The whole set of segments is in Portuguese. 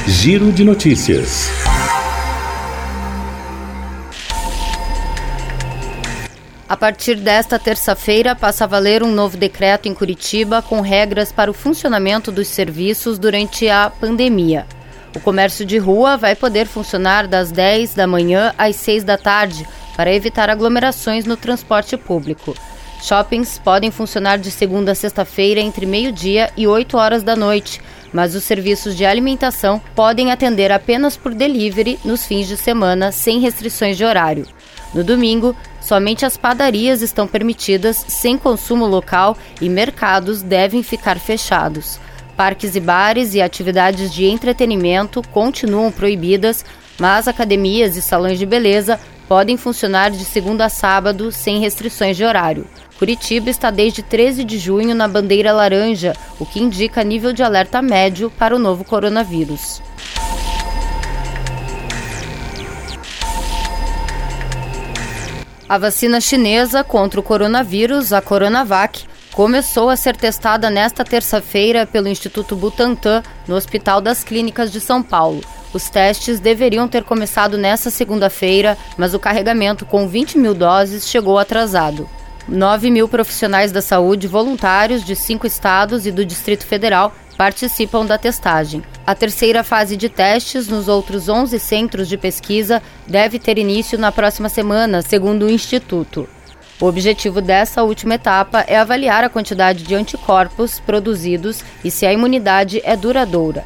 Giro de notícias. A partir desta terça-feira, passa a valer um novo decreto em Curitiba com regras para o funcionamento dos serviços durante a pandemia. O comércio de rua vai poder funcionar das 10 da manhã às 6 da tarde para evitar aglomerações no transporte público. Shoppings podem funcionar de segunda a sexta-feira entre meio-dia e 8 horas da noite, mas os serviços de alimentação podem atender apenas por delivery nos fins de semana, sem restrições de horário. No domingo, somente as padarias estão permitidas, sem consumo local, e mercados devem ficar fechados. Parques e bares e atividades de entretenimento continuam proibidas, mas academias e salões de beleza podem funcionar de segunda a sábado sem restrições de horário. Curitiba está desde 13 de junho na bandeira laranja, o que indica nível de alerta médio para o novo coronavírus. A vacina chinesa contra o coronavírus, a Coronavac, começou a ser testada nesta terça-feira pelo Instituto Butantan, no Hospital das Clínicas de São Paulo. Os testes deveriam ter começado nesta segunda-feira, mas o carregamento com 20 mil doses chegou atrasado. 9 mil profissionais da saúde voluntários de 5 estados e do Distrito Federal participam da testagem. A terceira fase de testes nos outros 11 centros de pesquisa deve ter início na próxima semana, segundo o Instituto. O objetivo dessa última etapa é avaliar a quantidade de anticorpos produzidos e se a imunidade é duradoura.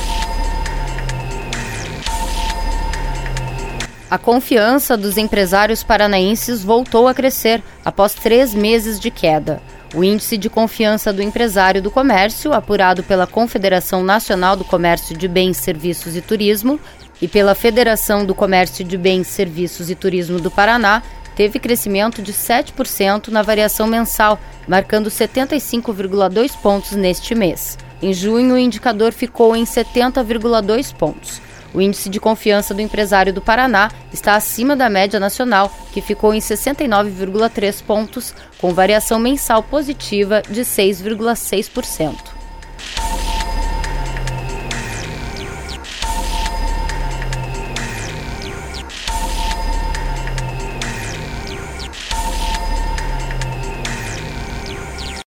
A confiança dos empresários paranaenses voltou a crescer após 3 meses de queda. O índice de confiança do empresário do comércio, apurado pela Confederação Nacional do Comércio de Bens, Serviços e Turismo e pela Federação do Comércio de Bens, Serviços e Turismo do Paraná, teve crescimento de 7% na variação mensal, marcando 75,2 pontos neste mês. Em junho, o indicador ficou em 70,2 pontos. O índice de confiança do empresário do Paraná está acima da média nacional, que ficou em 69,3 pontos, com variação mensal positiva de 6,6%.